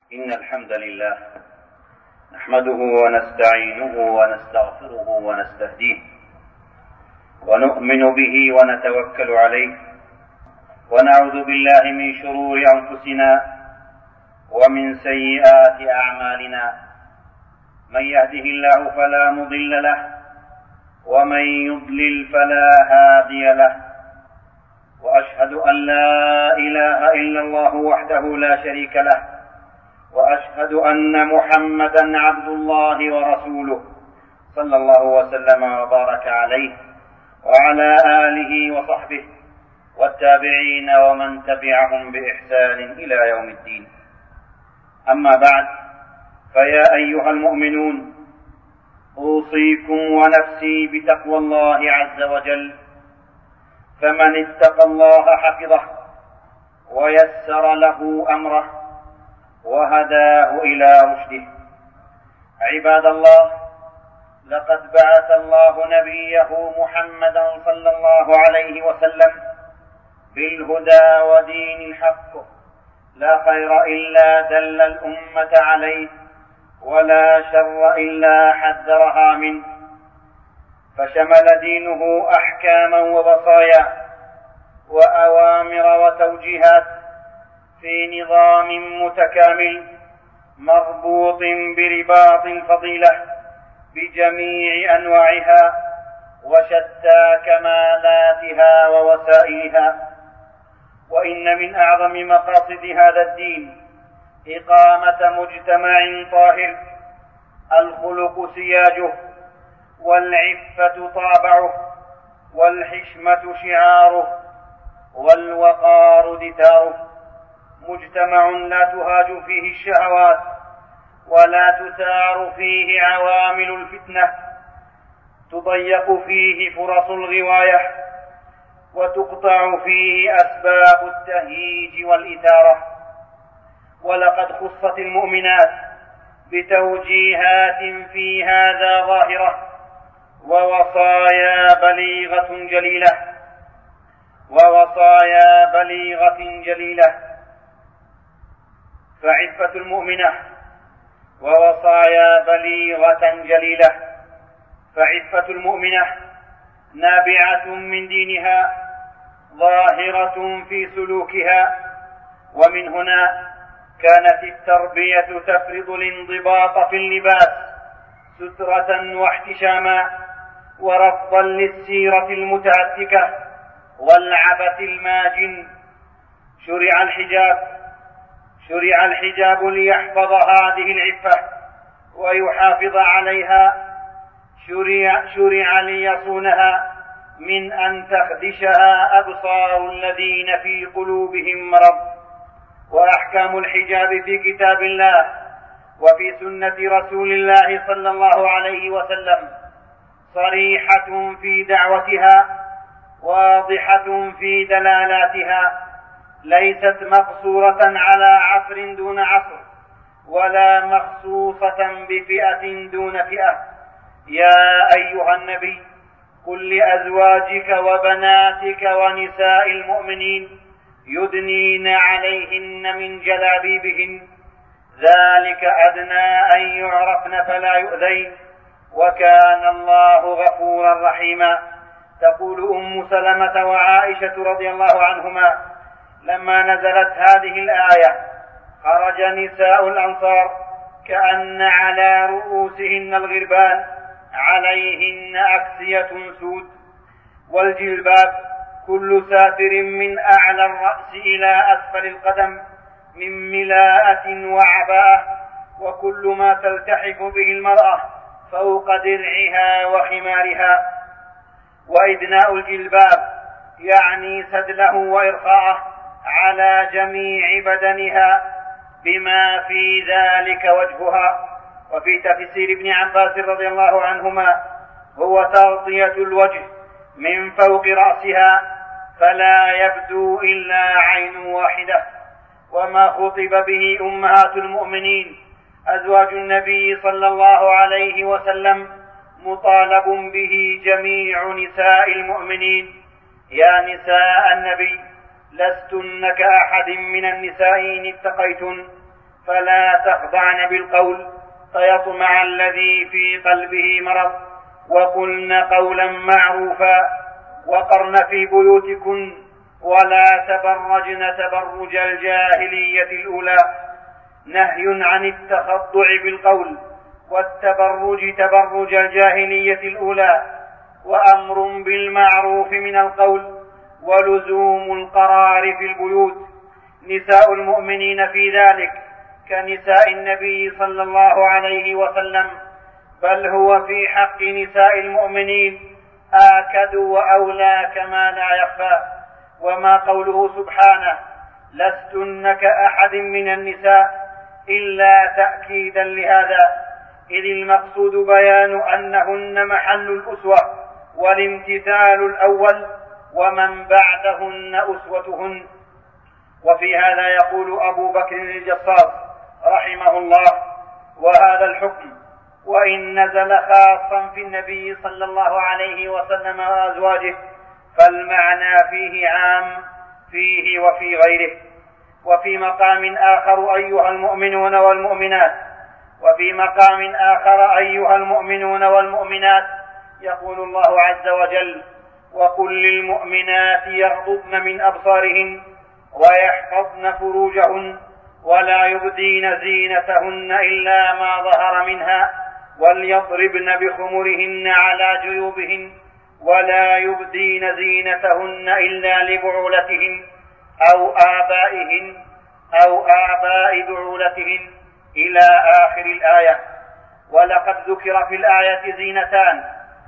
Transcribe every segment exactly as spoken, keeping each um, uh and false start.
إن الحمد لله نحمده ونستعينه ونستغفره ونستهديه ونؤمن به ونتوكل عليه ونعوذ بالله من شرور أنفسنا ومن سيئات أعمالنا. من يهده الله فلا مضل له ومن يضلل فلا هادي له، وأشهد أن لا إله إلا الله وحده لا شريك له، وأشهد أن محمدا عبد الله ورسوله صلى الله وسلم وبارك عليه وعلى آله وصحبه والتابعين ومن تبعهم بإحسان إلى يوم الدين. أما بعد، فيا أيها المؤمنون، أوصيكم ونفسي بتقوى الله عز وجل، فمن اتقى الله حفظه ويسر له أمره وهداه إلى رشده. عباد الله، لقد بعث الله نبيه محمدا صلى الله عليه وسلم بالهدى ودين الحق، لا خير إلا دل الأمة عليه، ولا شر إلا حذرها منه، فشمل دينه أحكاما ووصايا وأوامر وتوجيهات في نظام متكامل مربوط برباط الفضيلة بجميع أنواعها وشتى كمالاتها ووسائلها. وإن من أعظم مقاصد هذا الدين إقامة مجتمع طاهر الخلق سياجه، والعفة طابعه، والحشمة شعاره، والوقار دثاره. مجتمع لا تهاج فيه الشهوات ولا تثار فيه عوامل الفتنة، تضيق فيه فرص الغواية، وتقطع فيه أسباب التهييج والإثارة. ولقد خصت المؤمنات بتوجيهات في هذا ظاهرة ووصايا بليغة جليلة ووصايا بليغة جليلة فعفة المؤمنة ووصايا بليغة جليلة فعفة المؤمنة نابعة من دينها، ظاهرة في سلوكها. ومن هنا كانت التربية تفرض الانضباط في اللباس سترة واحتشاما، ورفضا للسيرة المتهتكة والعبث الماجن. شرع الحجاب شرع الحجاب ليحفظ هذه العفة ويحافظ عليها، شرع, شرع ليصونها من أن تخدشها أبصار الذين في قلوبهم مرض. وأحكام الحجاب في كتاب الله وفي سنة رسول الله صلى الله عليه وسلم صريحة في دعوتها، واضحة في دلالاتها، ليست مقصورة على عصر دون عصر، ولا مخصوصة بفئة دون فئة. يا أيها النبي، قل لأزواجك وبناتك ونساء المؤمنين يدنين عليهن من جلابيبهن، ذلك أدنى أن يعرفن فلا يؤذين، وكان الله غفورا رحيما. تقول أم سلمة وعائشة رضي الله عنهما لما نزلت هذه الآية: خرج نساء الأنصار كأن على رؤوسهن الغربان، عليهن أكسية سود، والجلباب كل ساتر من أعلى الرأس إلى أسفل القدم من ملاءة وعباءة، وكل ما تلتحف به المرأة فوق درعها وخمارها. وإدناء الجلباب يعني سدله وإرخاءه على جميع بدنها بما في ذلك وجهها. وفي تفسير ابن عباس رضي الله عنهما: هو تغطية الوجه من فوق رأسها فلا يبدو إلا عين واحدة. وما خطب به أمهات المؤمنين أزواج النبي صلى الله عليه وسلم مطالب به جميع نساء المؤمنين. يا نساء النبي، لستن كأحد من النساء إن اتقيتن، فلا تخضعن بالقول فيطمع الذي في قلبه مرض، وقلن قولا معروفا، وقرن في بيوتكن ولا تبرجن تبرج الجاهلية الأولى. نهي عن التخضع بالقول والتبرج تبرج الجاهلية الأولى، وأمر بالمعروف من القول، ولزوم القرار في البيوت. نساء المؤمنين في ذلك كنساء النبي صلى الله عليه وسلم، بل هو في حق نساء المؤمنين آكد وأولى كما لا يخفى. وما قوله سبحانه لستن كأحد من النساء إلا تأكيدا لهذا، إذ المقصود بيان أنهن محل الأسوة والامتثال الأول، ومن بعدهن أسوتهن. وفي هذا يقول أبو بكر الجصاص رحمه الله: وهذا الحكم وإن نزل خاصا في النبي صلى الله عليه وسلم وأزواجه، فالمعنى فيه عام فيه وفي غيره. وفي مقام آخر أيها المؤمنون والمؤمنات وفي مقام آخر أيها المؤمنون والمؤمنات يقول الله عز وجل: وقل للمؤمنات يغضضن من أبصارهن ويحفظن فروجهن ولا يبدين زينتهن إلا ما ظهر منها وليضربن بخمرهن على جيوبهن ولا يبدين زينتهن إلا لبعولتهن أو آبائهن أو آباء بعولتهن إلى آخر الآية. ولقد ذكر في الآية زينتان،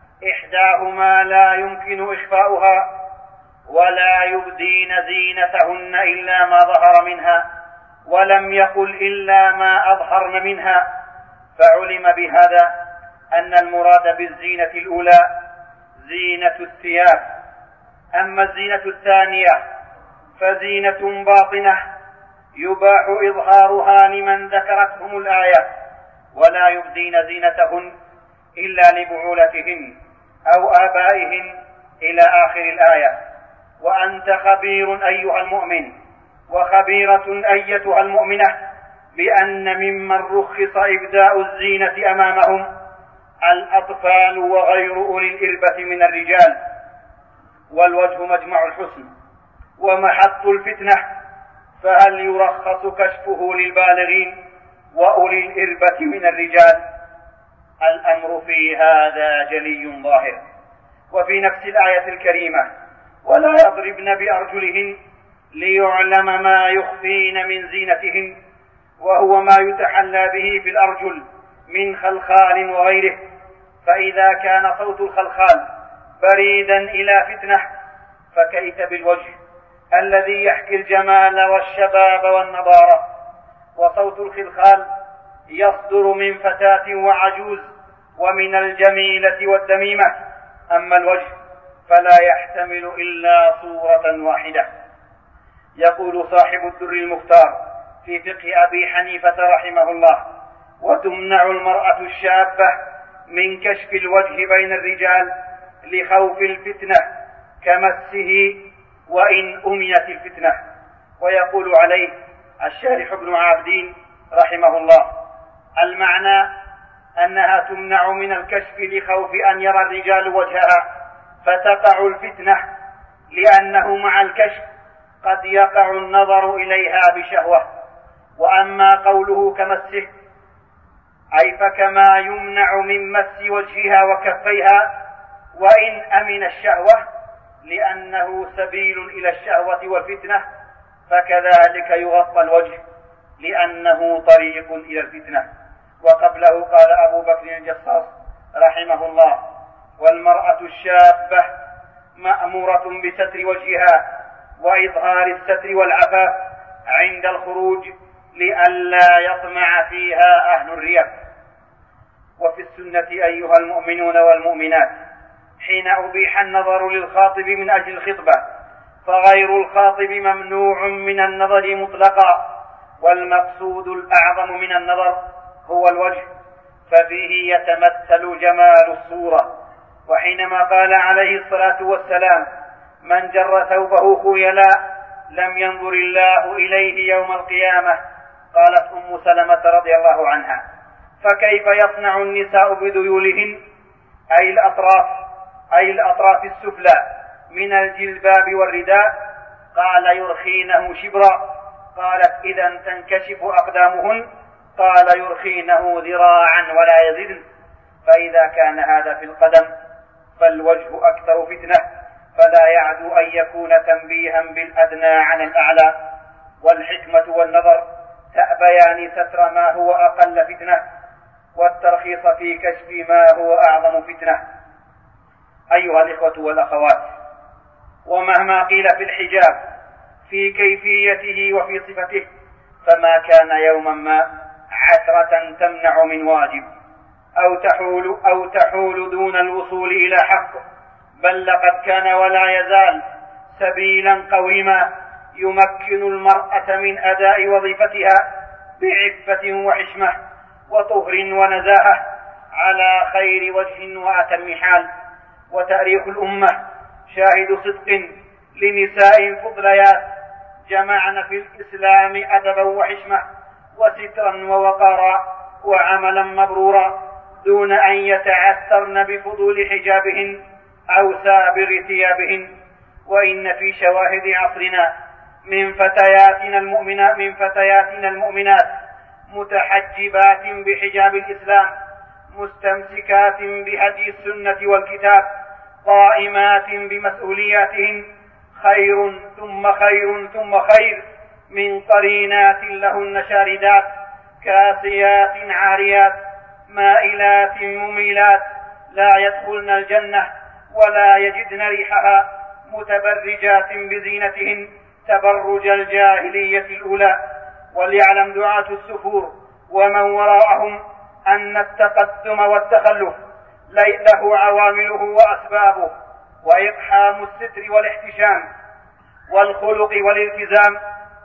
إحداهما لا يمكن إخفاؤها: ولا يبدين زينتهن إلا ما ظهر منها، ولم يقل إلا ما أظهرن منها، فعلم بهذا أن المراد بالزينة الأولى زينة الثياب. أما الزينة الثانية فزينة باطنة يباح إظهارها لمن ذكرتهم الآية: ولا يبدين زينتهن إلا لبعولتهن أو آبائهن إلى آخر الآية. وأنت خبير أيها المؤمن وخبيرة أيتها المؤمنة بأن ممن رخص إبداء الزينة أمامهم الأطفال وغير أولي الإربة من الرجال، والوجه مجمع الحسن ومحط الفتنة، فهل يرخص كشفه للبالغين وأولي الإربة من الرجال؟ الأمر في هذا جلي ظاهر. وفي نفس الآية الكريمة: ولا يضربن بأرجلهن ليعلم ما يخفين من زينتهن، وهو ما يتحلى به في الأرجل من خلخال وغيره. فإذا كان صوت الخلخال بريدا إلى فتنة، فكيف بالوجه الذي يحكي الجمال والشباب والنضارة؟ وصوت الخلخال يصدر من فتاة وعجوز ومن الجميلة والدميمة، أما الوجه فلا يحتمل إلا صورة واحدة. يقول صاحب الدر المختار في فقه أبي حنيفة رحمه الله: وتمنع المرأة الشابة من كشف الوجه بين الرجال لخوف الفتنة كمسه وإن أمنت الفتنة. ويقول عليه الشارح ابن عابدين رحمه الله: المعنى أنها تمنع من الكشف لخوف أن يرى الرجال وجهها فتقع الفتنة، لأنه مع الكشف قد يقع النظر إليها بشهوة. وأما قوله كمسه، أي فكما يمنع من مس وجهها وكفيها وإن أمن الشهوة، لأنه سبيل إلى الشهوة والفتنة، فكذلك يغطى الوجه لأنه طريق إلى الفتنة. وقبله قال أبو بكر الجصاص رحمه الله: والمرأة الشابة مأمورة بستر وجهها وإظهار الستر والعفاف عند الخروج لئلا يطمع فيها أهل الرياء. وفي السنة أيها المؤمنون والمؤمنات حين أبيح النظر للخاطب من أجل الخطبة، فغير الخاطب ممنوع من النظر مطلقا، والمقصود الأعظم من النظر هو الوجه، ففيه يتمثل جمال الصورة. وحينما قال عليه الصلاة والسلام: من جر ثوبه خيلاء لم ينظر الله إليه يوم القيامة، قالت أم سلمة رضي الله عنها: فكيف يصنع النساء بذيولهن، أي الأطراف أي الأطراف السفلى من الجلباب والرداء؟ قال: يرخينه شبرا. قالت: إذا تنكشف أقدامهن؟ قال: يرخينه ذراعا ولا يزدن. فإذا كان هذا في القدم فالوجه أكثر فتنة، فلا يعدو أن يكون تنبيها بالأدنى عن الأعلى. والحكمة والنظر تأبيان ستر ما هو أقل فتنة، والترخيص في كشف ما هو أعظم فتنة. أيها الإخوة والأخوات، ومهما قيل في الحجاب في كيفيته وفي صفته، فما كان يوما ما عثرة تمنع من واجب أو تحول, أو تحول دون الوصول إلى حق، بل لقد كان ولا يزال سبيلا قويما يمكن المرأة من أداء وظيفتها بعفة وحشمة وطهر ونزاهة على خير وجه وأتم حال. وتاريخ الأمة شاهد صدق لنساء فضليات جمعن في الإسلام أدبا وحشمة وسترا ووقارا وعملا مبرورا، دون أن يتعثرن بفضول حجابهن أو سابغ ثيابهن. وإن في شواهد عصرنا من فتياتنا المؤمنات من فتياتنا المؤمنات متحجبات بحجاب الإسلام، مستمسكات بهدي السنة والكتاب، قائمات بمسؤولياتهن، خير ثم خير ثم خير من قرينات لهن شاردات، كاسيات عاريات، مائلات مميلات، لا يدخلن الجنة ولا يجدن ريحها، متبرجات بزينتهن تبرج الجاهلية الأولى. وليعلم دعاة السفور ومن وراءهم أن التقدم والتخلف له عوامله وأسبابه، وإقحام الستر والاحتشام والخلق والالتزام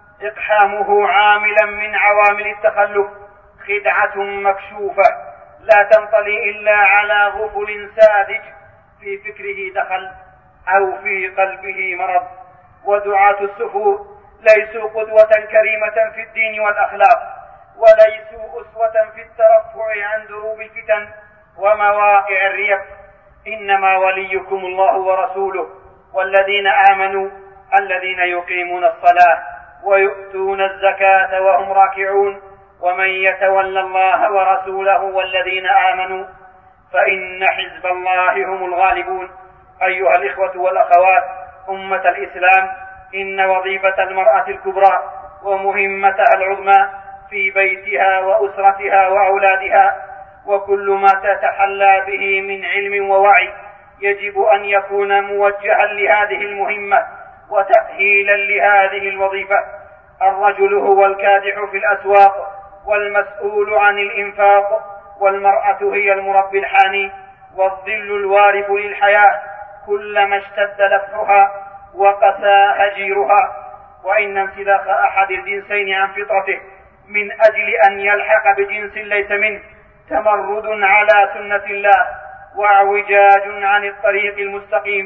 إقحامه عاملا من عوامل التخلف خدعة مكشوفة لا تنطلي إلا على غفل ساذج في فكره دخل أو في قلبه مرض. ودعاة السفور ليسوا قدوة كريمة في الدين والأخلاق، وليسوا أسوة في الترفع عن دروب الفتن ومواقع الريب، إنما وليكم الله ورسوله والذين آمنوا الذين يقيمون الصلاة ويؤتون الزكاة وهم راكعون، ومن يتولى الله ورسوله والذين آمنوا فإن حزب الله هم الغالبون. أيها الإخوة والأخوات أمة الإسلام، إن وظيفة المرأة الكبرى ومهمتها العظمى في بيتها وأسرتها وأولادها وكل ما تتحلى به من علم ووعي يجب أن يكون موجها لهذه المهمة وتأهيلا لهذه الوظيفة. الرجل هو الكادح في الأسواق والمسؤول عن الإنفاق، والمرأة هي المربي الحاني والظل الوارف للحياة كلما اشتد لفحها وقسى هجيرها. وإن انسلاخ أحد الجنسين عن فطرته من أجل أن يلحق بجنس ليس منه تمرد على سنة الله واعوجاج عن الطريق المستقيم،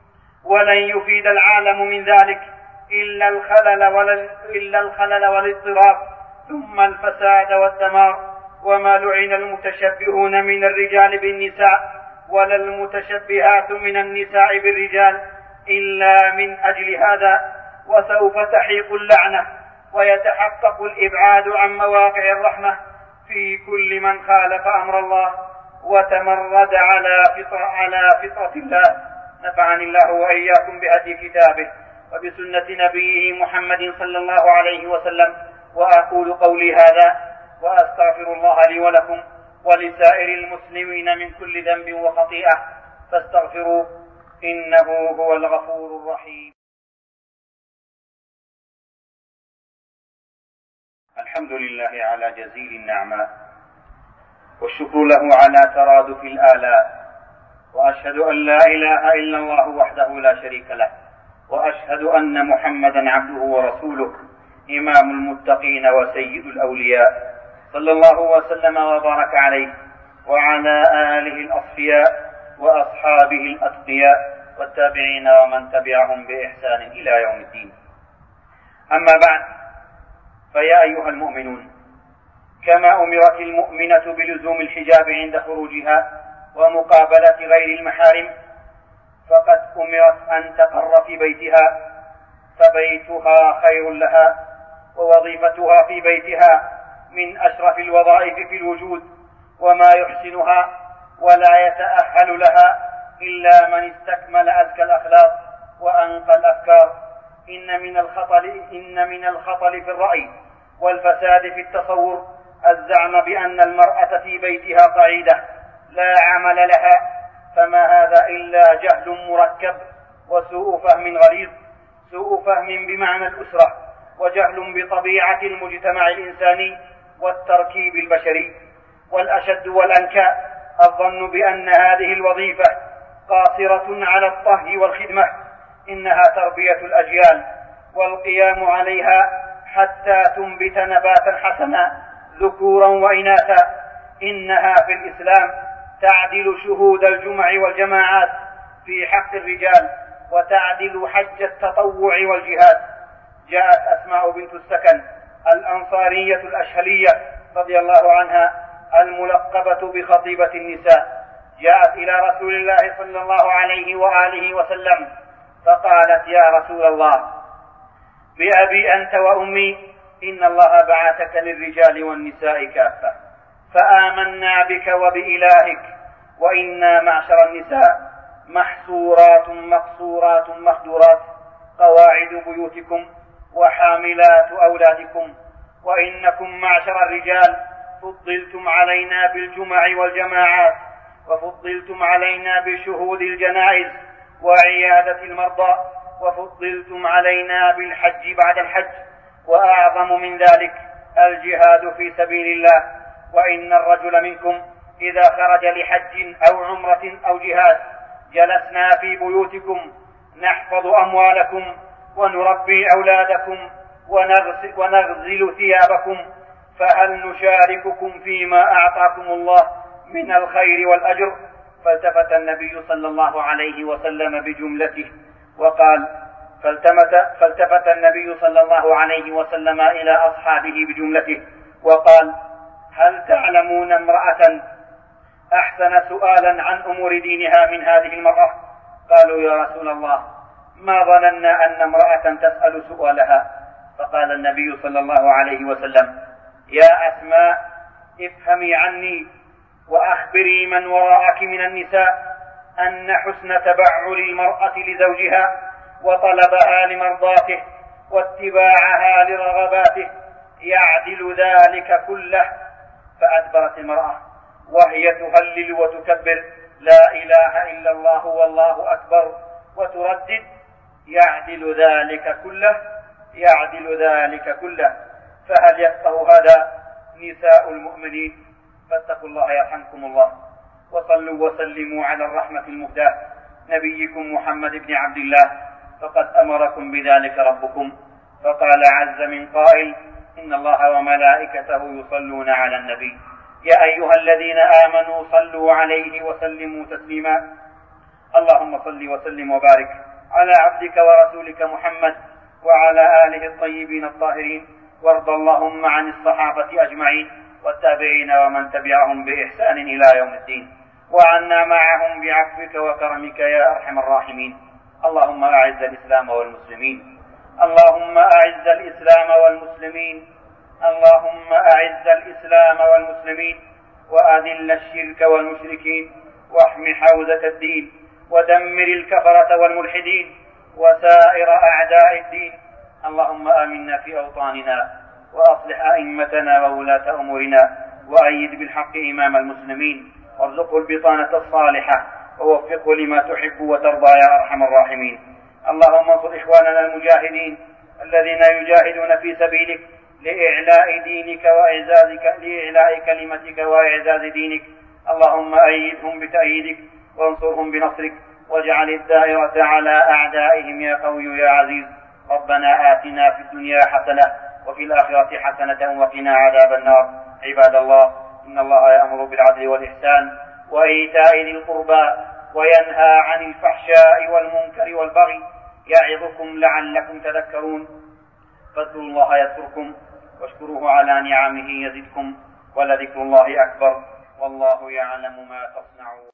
ولن يفيد العالم من ذلك إلا الخلل إلا الخلل والاضطراب ثم الفساد والدمار. وما لعن المتشبهون من الرجال بالنساء ولا المتشبهات من النساء بالرجال إلا من أجل هذا، وسوف تحيق اللعنة ويتحقق الإبعاد عن مواقع الرحمة في كل من خالف أمر الله وتمرد على فطرة, على فطرة الله. نفعني الله وإياكم بهدي كتابه وبسنة نبيه محمد صلى الله عليه وسلم. وأقول قولي هذا وأستغفر الله لي ولكم ولسائر المسلمين من كل ذنب وخطيئة فاستغفروه إنه هو الغفور الرحيم. الحمد لله على جزيل النعماء، والشكر له على ترادف الآلاء، وأشهد أن لا إله إلا الله وحده لا شريك له، وأشهد أن محمدا عبده ورسوله إمام المتقين وسيد الأولياء، صلى الله وسلم وبارك عليه وعلى آله الأصفياء وأصحابه الأتقياء والتابعين ومن تبعهم بإحسان إلى يوم الدين. أما بعد، فيا أيها المؤمنون، كما أمرت المؤمنة بلزوم الحجاب عند خروجها ومقابلة غير المحارم، فقد أمرت أن تقر في بيتها، فبيتها خير لها، ووظيفتها في بيتها من أشرف الوظائف في الوجود وما يحسنها ولا يتأهل لها إلا من استكمل أزكى الأخلاق وأنقى الأفكار. إن من الخطل إن من الخطل في الرأي والفساد في التصور الزعم بأن المرأة في بيتها قعيدة لا عمل لها، فما هذا إلا جهل مركب وسوء فهم غليظ، سوء فهم بمعنى الأسرة، وجهل بطبيعة المجتمع الإنساني والتركيب البشري. والأشد والأنكى الظن بأن هذه الوظيفة قاصرة على الطهي والخدمة، إنها تربية الأجيال والقيام عليها حتى تنبت نباتا حسنا ذكورا وإناثا. إنها في الإسلام تعدل شهود الجمع والجماعات في حق الرجال، وتعدل حج التطوع والجهاد. جاءت أسماء بنت السكن الأنصارية الأشهلية رضي الله عنها الملقبة بخطيبة النساء، جاءت إلى رسول الله صلى الله عليه وآله وسلم فقالت: يا رسول الله، بأبي أنت وأمي، إن الله بعثك للرجال والنساء كافة، فآمنا بك وبإلهك، وإنا معشر النساء محصورات مقصورات مخدورات، قواعد بيوتكم وحاملات أولادكم، وإنكم معشر الرجال فضلتم علينا بالجمع والجماعات، وفضلتم علينا بشهود الجنائز وعيادة المرضى، وفضلتم علينا بالحج بعد الحج، وأعظم من ذلك الجهاد في سبيل الله. وإن الرجل منكم إذا خرج لحج أو عمرة أو جهاد جلسنا في بيوتكم نحفظ أموالكم ونربي أولادكم ونغسل, ونغسل ثيابكم، فهل نشارككم فيما أعطاكم الله من الخير والأجر؟ فالتفت النبي صلى الله عليه وسلم بجملته وقال فالتفت, فالتفت النبي صلى الله عليه وسلم إلى أصحابه بجملته وقال: هل تعلمون امرأة أحسن سؤالا عن أمور دينها من هذه المرأة؟ قالوا: يا رسول الله، ما ظننا أن امرأة تسأل سؤالها. فقال النبي صلى الله عليه وسلم: يا أسماء، افهمي عني وأخبري من وراءك من النساء أن حسن تبعل المرأة لزوجها وطلبها لمرضاته واتباعها لرغباته يعدل ذلك كله. فأدبرت المرأة وهي تهلل وتكبر: لا إله إلا الله والله أكبر، وتردد: يعدل ذلك كله، يعدل ذلك كله. فهل يفقه هذا نساء المؤمنين؟ فاتقوا الله يرحمكم الله، وصلوا وسلموا على الرحمة المهداة نبيكم محمد بن عبد الله، فقد أمركم بذلك ربكم، فقال عز من قائل: إن الله وملائكته يصلون على النبي، يا أيها الذين آمنوا صلوا عليه وسلموا تسليما. اللهم صل وسلم وبارك على عبدك ورسولك محمد وعلى آله الطيبين الطاهرين، وارض اللهم عن الصحابة أجمعين والتابعين ومن تبعهم بإحسان إلى يوم الدين، وعنا معهم بعفوك وكرمك يا أرحم الراحمين. اللهم أعز الإسلام والمسلمين، اللهم أعز الإسلام والمسلمين، اللهم أعز الإسلام والمسلمين، وأذل الشرك والمشركين، واحم حوزة الدين، ودمر الكفرة والملحدين وسائر أعداء الدين. اللهم آمنا في أوطاننا، وأصلح أئمتنا وولاة أمورنا، وأيد بالحق إمام المسلمين، وارزقه البطانة الصالحة، ووفقه لما تحب وترضى يا أرحم الراحمين. اللهم انصر إخواننا المجاهدين الذين يجاهدون في سبيلك لإعلاء دينك وإعزازك، لإعلاء كلمتك وإعزاز دينك. اللهم أيدهم بتأييدك وانصرهم بنصرك، واجعل الدائرة على أعدائهم يا قوي يا عزيز. ربنا آتنا في الدنيا حسنة وفي الآخرة حسنة وقنا عذاب النار. عباد الله، إن الله يأمر بالعدل والإحسان وإيتاء ذي القربى وينهى عن الفحشاء والمنكر والبغي، يعظكم لعلكم تذكرون. فاذكروا الله يذكركم واشكروه على نعمه يزدكم، ولذكر الله أكبر، والله يعلم ما تصنعون.